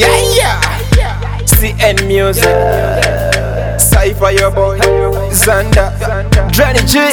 Yeah. CN Music. Cypher your boy. Xander. Drenny G.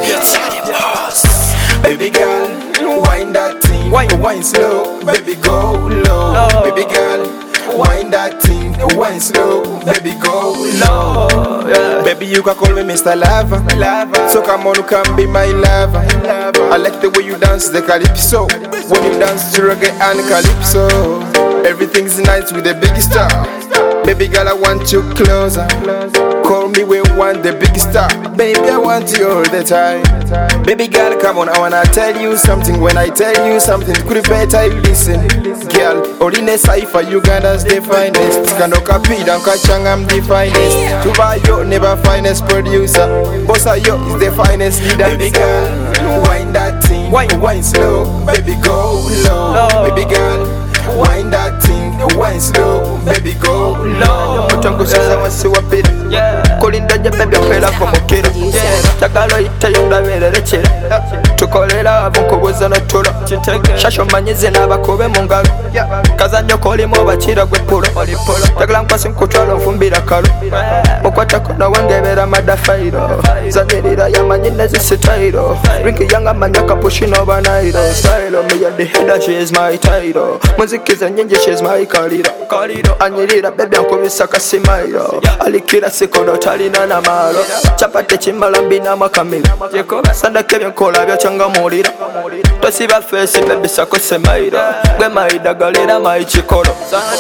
Baby girl, wind that thing. Wine slow. Baby go low. Baby girl, wind that thing. Wine slow. Baby go low. Baby, you can call me Mr. Lava. So come on, you can be my lover. I like the way you dance the calypso. When you dance to reggae and calypso, everything's nice with the big star. Baby girl, I want you closer. Call me when you want the big star. Baby, I want you all the time. Baby girl, come on, I wanna tell you something. When I tell you something, could you better listen? Girl, Orine Cypher, Uganda's the finest. Kano Kapi, Dan Kachang, I'm the finest. Tubayo, never finest producer. Bossa Yo is the finest leader. Baby girl, wind that thing. Wine slow, baby go low. Baby girl, wind that thing. Wine slow, baby go low. Mutango sasa wasi wapira. Kulinda je baby akwela komokera. Chakalo itayonga berechera. Tukolera abukoboza no tula. Shasho manyize nabakobe mungalo. Kazanyo kolimo bachira gwe pulo. Takala nkwasi nkutwalo mfumbira kalo. Mukwata kono wangebera madafairo. Zanirira yamanyine zisitairo. Rinki yanga manyaka pushino banairo. Stylo me ya the header, she is my title. Muzikiza nyingi, she is my kalido. Anyirira baby ankubisa kasimairo. Alikira sikono talina na malo. Chapate chimalambi na makamiro. Sanda kebya nkola bya changa muliro. Tosiba face baby sako semairo. Gwe maida galera mai chikoro.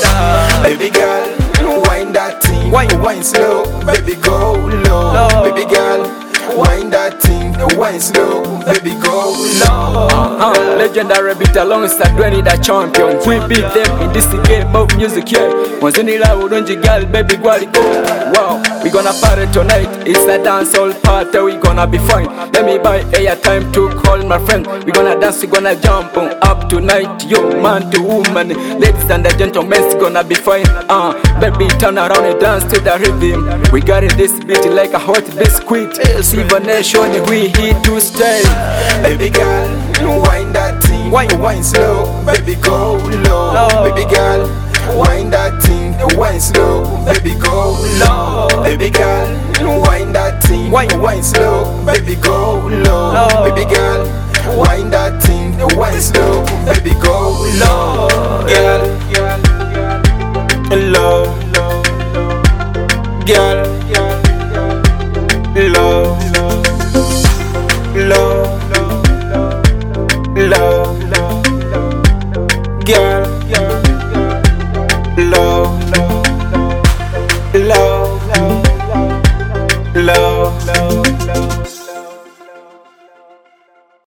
Baby girl, wind that thing. Wine slow, baby go low. Baby girl, wind that thing. Wine slow, baby go low. Legendary beat alongside Drenny the champion. We beat them in this game of music, yeah. Mwanzunila urunji girl, baby gwali go. Wow, we gonna party tonight. It's a dancehall party, we gonna be fine. Let me buy airtime to call my friend. We gonna dance, we gonna jump on up tonight. Yo, man to woman, ladies and gentlemen, it's gonna be fine. Baby, turn around and dance to the rhythm. We got this beat like a hot biscuit. Silver Nation, we here to stay. Baby girl, wind that thing. Wine slow, baby go low. Baby girl, wind that thing. Wine slow, baby go low. Baby girl, wind that thing. Wine slow, baby go low. Baby girl, wind that thing. Wine slow, baby go low. Girl.